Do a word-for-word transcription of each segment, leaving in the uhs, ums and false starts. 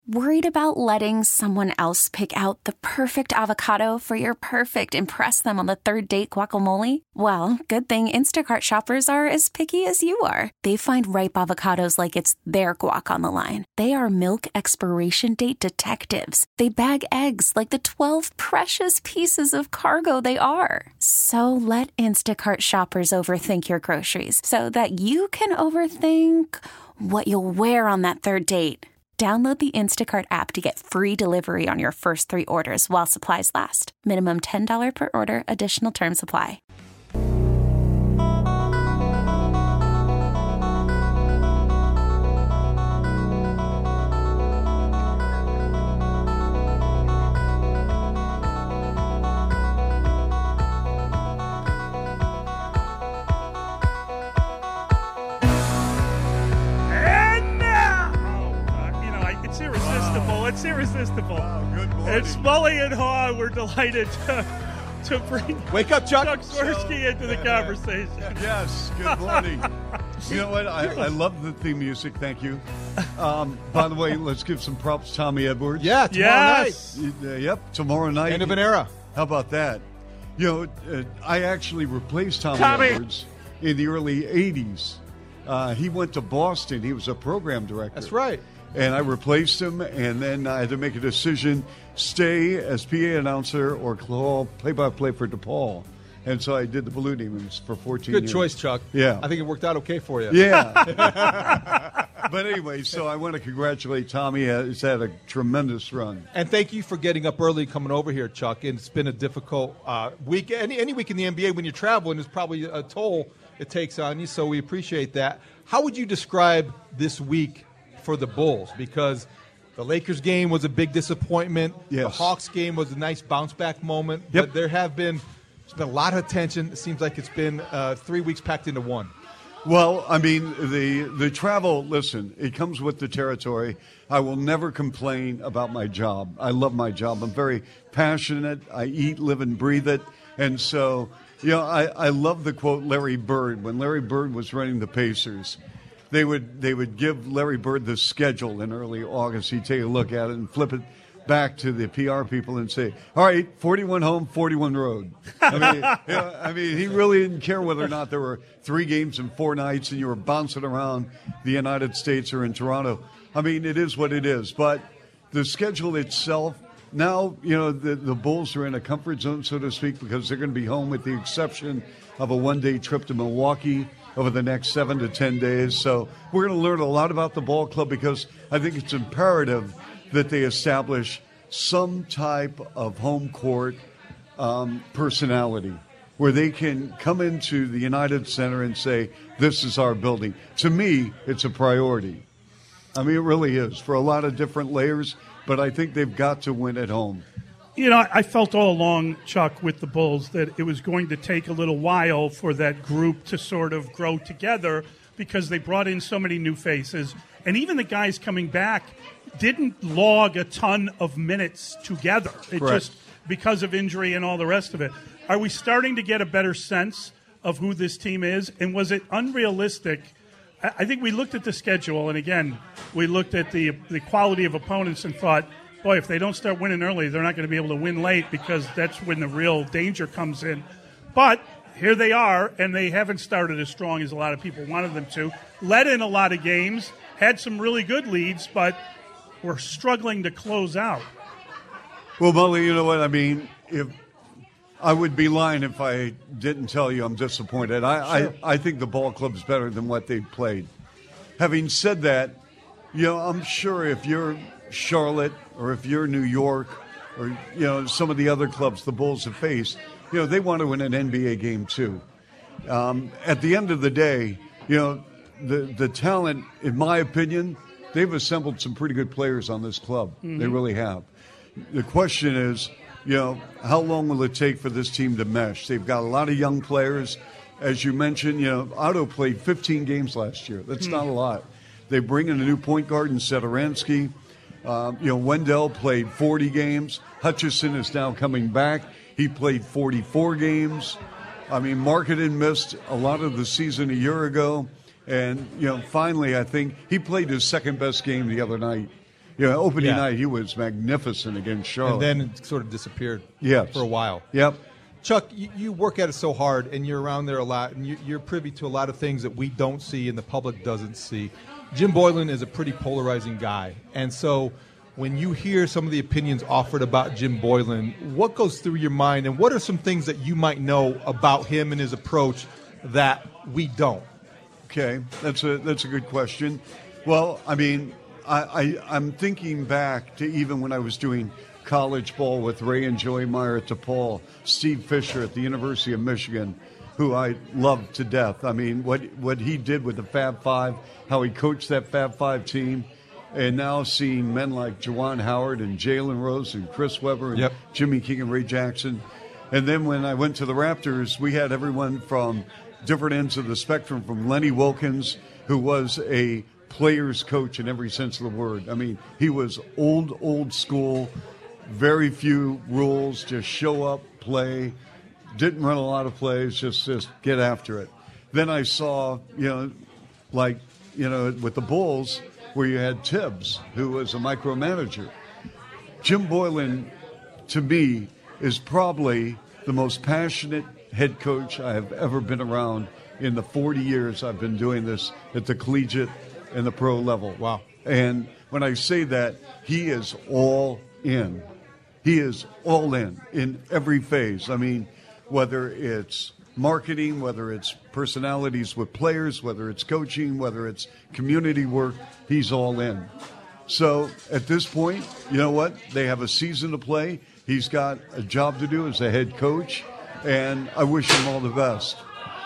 Worried about letting someone else pick out the perfect avocado for your perfect impress them on the third date guacamole? Well, good thing Instacart shoppers are as picky as you are. They find ripe avocados like it's their guac on the line. They are milk expiration date detectives. They bag eggs like the twelve precious pieces of cargo they are. So let Instacart shoppers overthink your groceries so that you can overthink what you'll wear on that third date. Download the Instacart app to get free delivery on your first three orders while supplies last. Minimum ten dollars per order. Additional terms apply. It's irresistible. Oh, good morning. It's Mully and Haw. We're delighted to, to bring Wake up, Chuck. Chuck Swirsky into the conversation. Yes, good morning. You know what? I, I love the theme music. Thank you. Um, by the way, let's give some props to Tommy Edwards. Yeah, tomorrow yes. night. Uh, yep, tomorrow night. End of an era. How about that? You know, uh, I actually replaced Tommy, Tommy. Edwards in the early eighties. Uh, he went to Boston. He was a program director. That's right. And I replaced him, and then I had to make a decision, stay as P A announcer or call play-by-play for DePaul. And so I did the Blue Demons for fourteen Good years. choice, Chuck. Yeah. I think it worked out okay for you. Yeah. But anyway, so I want to congratulate Tommy. Uh, He's had a tremendous run. And thank you for getting up early and coming over here, Chuck. And it's been a difficult uh, week. Any, any week in the N B A when you're traveling is probably a toll it takes on you, so we appreciate that. How would you describe this week for the Bulls? Because the Lakers game was a big disappointment. Yes. The Hawks game was a nice bounce-back moment. Yep. But there have been, there's been a lot of attention. It seems like it's been uh, three weeks packed into one. Well, I mean, the the travel, listen, it comes with the territory. I will never complain about my job. I love my job. I'm very passionate. I eat, live, and breathe it. And so, you know, I, I love the quote Larry Bird. When Larry Bird was running the Pacers, they would they would give Larry Bird the schedule in early August. He'd take a look at it and flip it back to the P R people and say, all right, forty-one home, forty-one road. I mean, you know, I mean, he really didn't care whether or not there were three games in four nights and you were bouncing around the United States or in Toronto. I mean, it is what it is. But the schedule itself, now, you know, the, the Bulls are in a comfort zone, so to speak, because they're going to be home with the exception of a one-day trip to Milwaukee over the next seven to ten days. So we're going to learn a lot about the ball club because I think it's imperative that they establish some type of home court um, personality where they can come into the United Center and say, this is our building. To me, it's a priority. I mean, it really is for a lot of different layers, but I think they've got to win at home. You know, I felt all along, Chuck, with the Bulls that it was going to take a little while for that group to sort of grow together because they brought in so many new faces. And even the guys coming back didn't log a ton of minutes together. It Correct. just because of injury and all the rest of it. Are we starting to get a better sense of who this team is? And was it unrealistic? I I think we looked at the schedule, and again, we looked at the the quality of opponents and thought, boy, if they don't start winning early, they're not going to be able to win late because that's when the real danger comes in. But here they are, and they haven't started as strong as a lot of people wanted them to. Led in a lot of games, had some really good leads, but we're struggling to close out. Well, Mully, you know what? I mean, if I would be lying if I didn't tell you I'm disappointed. I, Sure. I, I think the ball club's better than what they've played. Having said that, you know, I'm sure if you're Charlotte or if you're New York or, you know, some of the other clubs the Bulls have faced, you know, they want to win an N B A game too. Um, at the end of the day, you know, the, the talent, in my opinion, they've assembled some pretty good players on this club. Mm-hmm. They really have. The question is, you know, how long will it take for this team to mesh? They've got a lot of young players. As you mentioned, you know, Otto played fifteen games last year. That's mm. not a lot. They bring in a new point guard in Satoransky. Um, you know, Wendell played forty games. Hutchison is now coming back. He played forty-four games. I mean, Markkanen missed a lot of the season a year ago. And, you know, finally, I think he played his second best game the other night. You know, opening Yeah. night, he was magnificent against Charlotte. And then it sort of disappeared Yes. for a while. Yep. Chuck, you, you work at it so hard, and you're around there a lot, and you, you're privy to a lot of things that we don't see and the public doesn't see. Jim Boylan is a pretty polarizing guy, and so when you hear some of the opinions offered about Jim Boylan, what goes through your mind, and what are some things that you might know about him and his approach that we don't? Okay, that's a that's a good question. Well, I mean, I, I I'm thinking back to even when I was doing college ball with Ray and Joey Meyer at DePaul, Steve Fisher at the University of Michigan, who I loved to death. I mean, what what he did with the Fab Five, how he coached that Fab Five team, and now seeing men like Juwan Howard and Jalen Rose and Chris Webber and Yep. Jimmy King and Ray Jackson. And then when I went to the Raptors, we had everyone from different ends of the spectrum, from Lenny Wilkins, who was a player's coach in every sense of the word. I mean, he was old, old school, very few rules, just show up, play, didn't run a lot of plays, just, just get after it. Then I saw, you know, like, you know, with the Bulls, where you had Tibbs, who was a micromanager. Jim Boylan, to me, is probably the most passionate head coach I have ever been around in the forty years I've been doing this at the collegiate and the pro level. Wow. And when I say that, he is all in. He is all in, in every phase. I mean, whether it's marketing, whether it's personalities with players, whether it's coaching, whether it's community work, he's all in. So at this point, you know what? They have a season to play. He's got a job to do as a head coach, and I wish him all the best.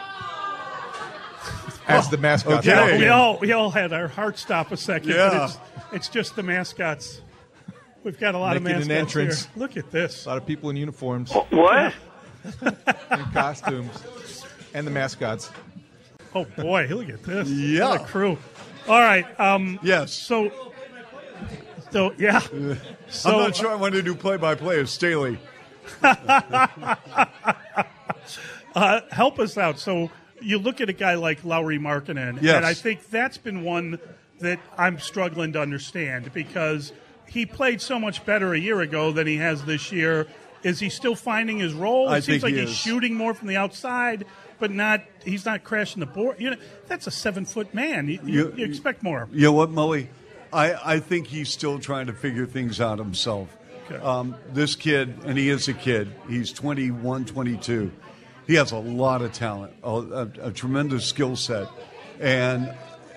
As the mascot. Okay. Yeah, we all we all had our heart stop a second. Yeah. But it's, it's just the mascots. We've got a lot Making of an mascots entrance. here. Look at this. A lot of people in uniforms What? and costumes and the mascots. Oh boy, look at this. Yeah. What a crew. All right. Um, Yes. So, so yeah. So, I'm not sure I want to do play-by-play as Staley. uh, help us out. So you look at a guy like Lauri Markkanen, Yes. and I think that's been one that I'm struggling to understand because he played so much better a year ago than he has this year. Is he still finding his role? It I seems think like he he's is. shooting more from the outside, but not he's not crashing the board. You know, that's a seven-foot man. You, you, You- you expect more. You know what, Mully? I, I think he's still trying to figure things out himself. Okay. Um, this kid, and he is a kid, he's twenty-one, twenty-two. He has a lot of talent, a, a, a tremendous skill set. And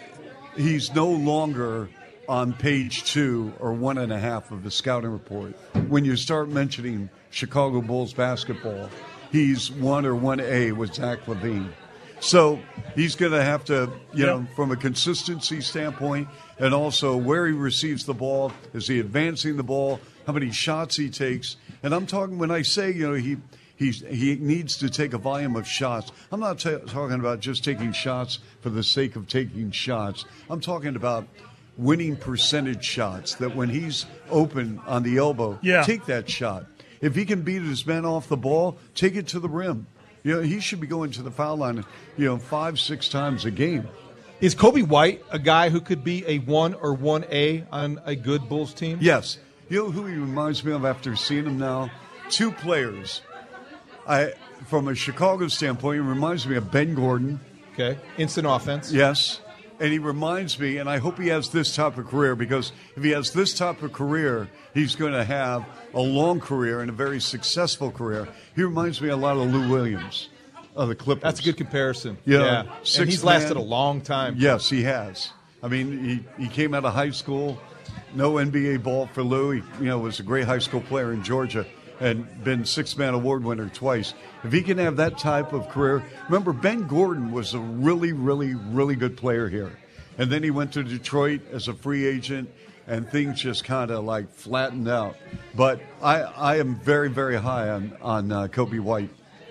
he's no longer on page two or one and a half of the scouting report. When you start mentioning Chicago Bulls basketball, he's one or one A with Zach LaVine. So he's going to have to, you Yep. know, from a consistency standpoint, and also where he receives the ball, is he advancing the ball, how many shots he takes. And I'm talking, when I say, you know, he he's, he needs to take a volume of shots, I'm not ta talking about just taking shots for the sake of taking shots. I'm talking about winning percentage shots, that when he's open on the elbow, Yeah. take that shot. If he can beat his man off the ball, take it to the rim. You know, he should be going to the foul line, you know, five, six times a game. Is Kobe White a guy who could be a one or one A on a good Bulls team? Yes. You know who he reminds me of after seeing him now? Two players. I, from a Chicago standpoint, he reminds me of Ben Gordon. Okay. Instant offense. Yes. And he reminds me, and I hope he has this type of career, because if he has this type of career, he's going to have a long career and a very successful career. He reminds me a lot of Lou Williams of the Clippers. That's a good comparison. Yeah. Yeah. And Sixth he's lasted man. a long time. Yes, he has. I mean, he, he came out of high school, no N B A ball for Lou. He, you know, was a great high school player in Georgia and been six-man award winner twice. If he can have that type of career, remember, Ben Gordon was a really, really, really good player here. And then he went to Detroit as a free agent, and things just kind of like flattened out. But I, I am very, very high on, on uh, Kobe White.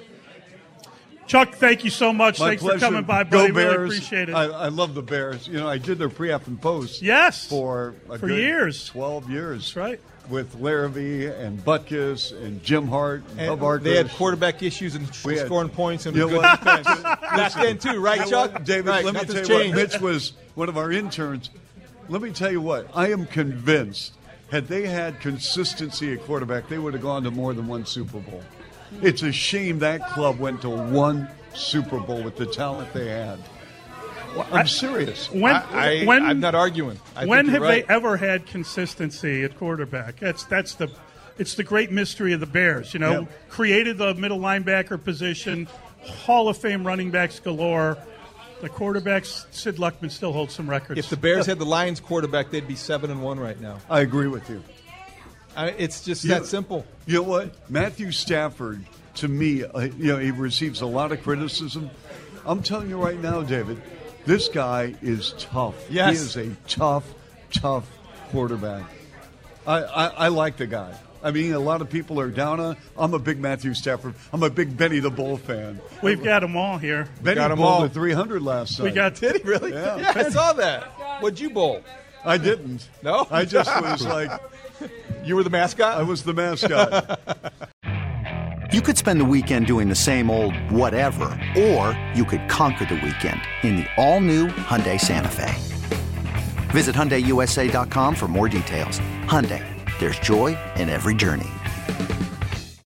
Chuck, thank you so much. My Thanks pleasure. for coming by, Go buddy. Bears. Really appreciate it. I, I love the Bears. You know, I did their pre-app and post. Yes. For a For good years. twelve years. That's right. With Larrabee and Butkus and Jim Hart and, And Bub they had Arkush. quarterback issues and We had- scoring points and You a know good what? defense. Back then, too, right, You know Chuck? what, David, Right, let me nothing's tell you changed. what. Mitch was one of our interns. let me tell you what, I am convinced had they had consistency at quarterback, they would have gone to more than one Super Bowl. It's a shame that club went to one Super Bowl with the talent they had. Well, I'm serious. When, I, I, when, I'm not arguing. I when think have you're right. they ever had consistency at quarterback? That's that's the it's the great mystery of the Bears. You know, Yep. created the middle linebacker position, Hall of Fame running backs galore. The quarterbacks, Sid Luckman still holds some records. If the Bears had the Lions quarterback, they'd be seven and one right now. I agree with you. I, it's just You- that simple. You know what? Matthew Stafford, to me, uh, you know, he receives a lot of criticism. I'm telling you right now, David, this guy is tough. Yes. He is a tough, tough quarterback. I, I, I like the guy. I mean, a lot of people are down on. I'm a big Matthew Stafford. I'm a big Benny the Bull fan. We've got them all here. Benny got 'em bowled all. at three hundred last night. We got Did he really? Yeah. I saw that. What'd you bowl? I didn't. No? I just was like, You were the mascot? I was the mascot. You could spend the weekend doing the same old whatever, or you could conquer the weekend in the all-new Hyundai Santa Fe. Visit Hyundai U S A dot com for more details. Hyundai, there's joy in every journey.